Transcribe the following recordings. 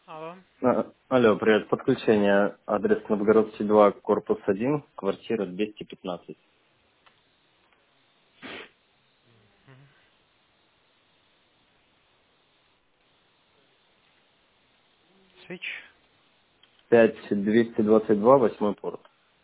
Алло. Алло, привет. Подключение. Адрес Новгородский 2, корпус 1, квартира 215. Свич. 5222, 8 порт.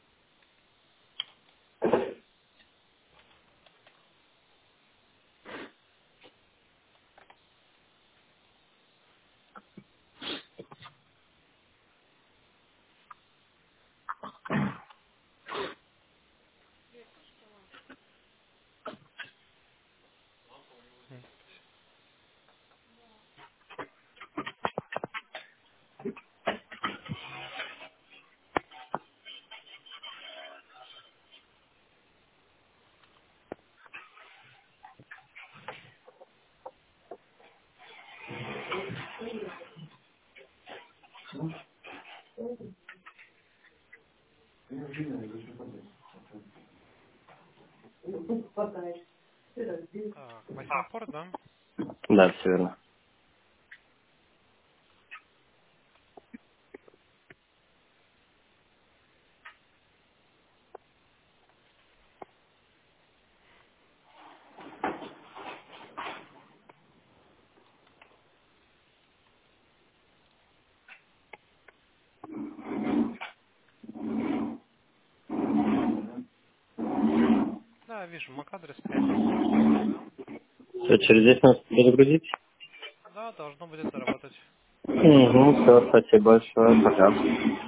Так, 8 порт, да? Да, все верно. Да, вижу, MAC-адрес 5144, да? Все, через 10 минут перегрузить? Да, должно будет заработать. Угу, все, спасибо большое. Пока.